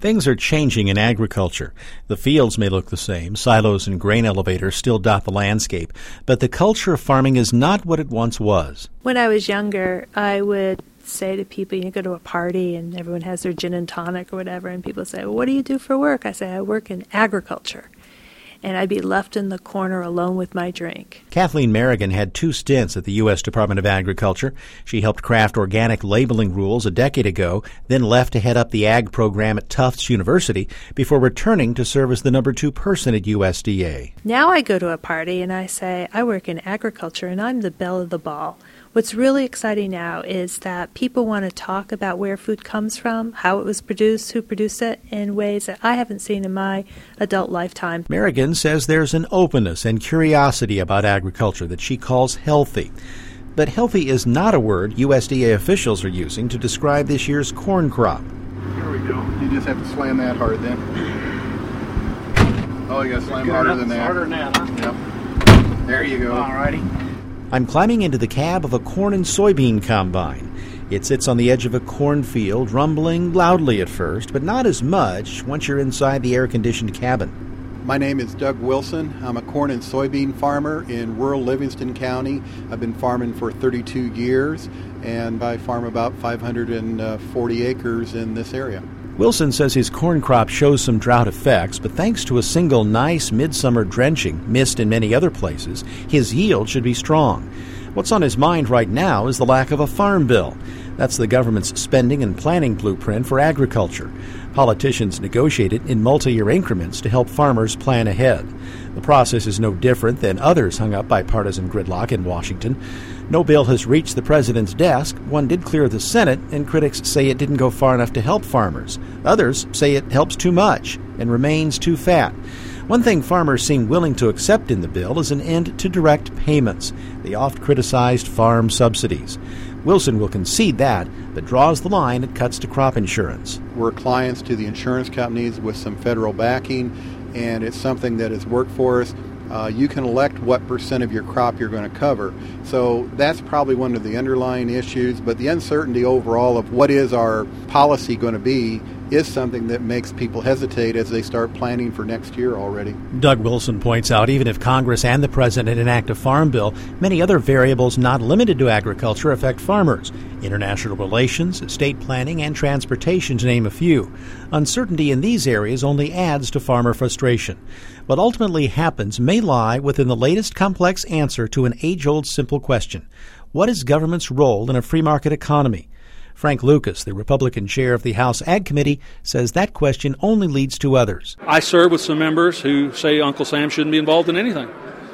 Things are changing in agriculture. The fields may look the same, silos and grain elevators still dot the landscape, but the culture of farming is not what it once was. When I was younger, I would say to people, you go to a party and everyone has their gin and tonic or whatever, and people say, well, what do you do for work? I say, I work in agriculture. And I'd be left in the corner alone with my drink. Kathleen Merrigan had 2 stints at the U.S. Department of Agriculture. She helped craft organic labeling rules a decade ago, then left to head up the ag program at Tufts University before returning to serve as the number 2 person at USDA. Now I go to a party and I say, I work in agriculture and I'm the belle of the ball. What's really exciting now is that people want to talk about where food comes from, how it was produced, who produced it, in ways that I haven't seen in my adult lifetime. Merrigan says there's an openness and curiosity about agriculture that she calls healthy. But healthy is not a word USDA officials are using to describe this year's corn crop. Here we go. You just have to slam that hard then. Oh, you got to slam harder than that. Harder than that, huh? Yep. There you go. All righty. I'm climbing into the cab of a corn and soybean combine. It sits on the edge of a cornfield, rumbling loudly at first, but not as much once you're inside the air-conditioned cabin. My name is Doug Wilson. I'm a corn and soybean farmer in rural Livingston County. I've been farming for 32 years, and I farm about 540 acres in this area. Wilson says his corn crop shows some drought effects, but thanks to a single nice midsummer drenching missed in many other places, his yield should be strong. What's on his mind right now is the lack of a farm bill. That's the government's spending and planning blueprint for agriculture. Politicians negotiate it in multi-year increments to help farmers plan ahead. The process is no different than others hung up by partisan gridlock in Washington. No bill has reached the president's desk. One did clear the Senate, and critics say it didn't go far enough to help farmers. Others say it helps too much and remains too fat. One thing farmers seem willing to accept in the bill is an end to direct payments, the oft-criticized farm subsidies. Wilson will concede that, but draws the line at cuts to crop insurance. We're clients to the insurance companies with some federal backing, and it's something that has worked for us. You can elect what percent of your crop you're going to cover. So that's probably one of the underlying issues, but the uncertainty overall of what is our policy going to be is something that makes people hesitate as they start planning for next year already. Doug Wilson points out even if Congress and the President enact a farm bill, many other variables not limited to agriculture affect farmers. International relations, estate planning, and transportation, to name a few. Uncertainty in these areas only adds to farmer frustration. What ultimately happens may lie within the latest complex answer to an age-old simple question. What is government's role in a free market economy? Frank Lucas, the Republican chair of the House Ag Committee, says that question only leads to others. I serve with some members who say Uncle Sam shouldn't be involved in anything.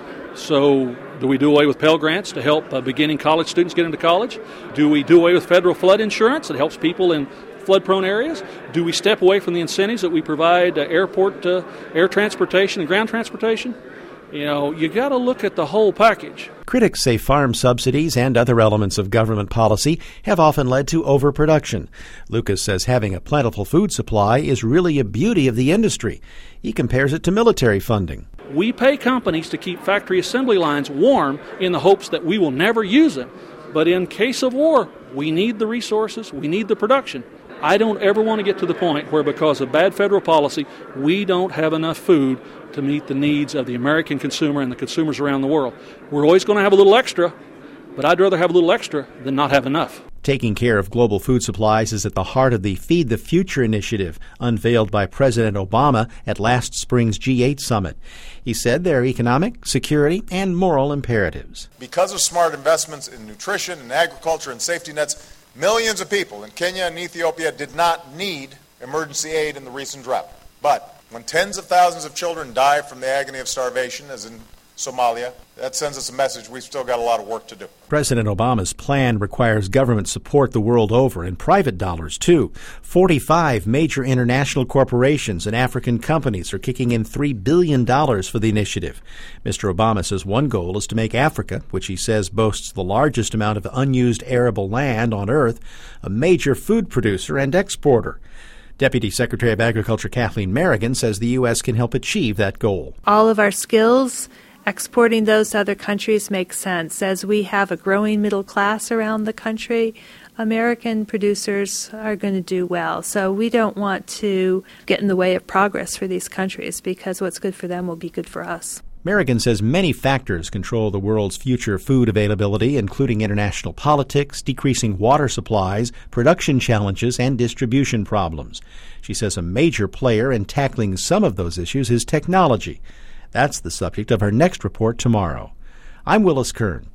So do we do away with Pell Grants to help beginning college students get into college? Do we do away with federal flood insurance that helps people in flood-prone areas? Do we step away from the incentives that we provide airport air transportation and ground transportation? You know, you got to look at the whole package. Critics say farm subsidies and other elements of government policy have often led to overproduction. Lucas says having a plentiful food supply is really a beauty of the industry. He compares it to military funding. We pay companies to keep factory assembly lines warm in the hopes that we will never use them. But in case of war, we need the resources, we need the production. I don't ever want to get to the point where because of bad federal policy, we don't have enough food to meet the needs of the American consumer and the consumers around the world. We're always going to have a little extra, but I'd rather have a little extra than not have enough. Taking care of global food supplies is at the heart of the Feed the Future initiative unveiled by President Obama at last spring's G8 summit. He said there are economic, security, and moral imperatives. Because of smart investments in nutrition and agriculture and safety nets, millions of people in Kenya and Ethiopia did not need emergency aid in the recent drought. But when tens of thousands of children die from the agony of starvation, as in Somalia, that sends us a message we've still got a lot of work to do. President Obama's plan requires government support the world over and private dollars, too. 45 major international corporations and African companies are kicking in $3 billion for the initiative. Mr. Obama says one goal is to make Africa, which he says boasts the largest amount of unused arable land on Earth, a major food producer and exporter. Deputy Secretary of Agriculture Kathleen Merrigan says the U.S. can help achieve that goal. All of our skills, exporting those to other countries makes sense. As we have a growing middle class around the country, American producers are going to do well. So we don't want to get in the way of progress for these countries, because what's good for them will be good for us. Merrigan says many factors control the world's future food availability, including international politics, decreasing water supplies, production challenges, and distribution problems. She says a major player in tackling some of those issues is technology. That's the subject of our next report tomorrow. I'm Willis Kern.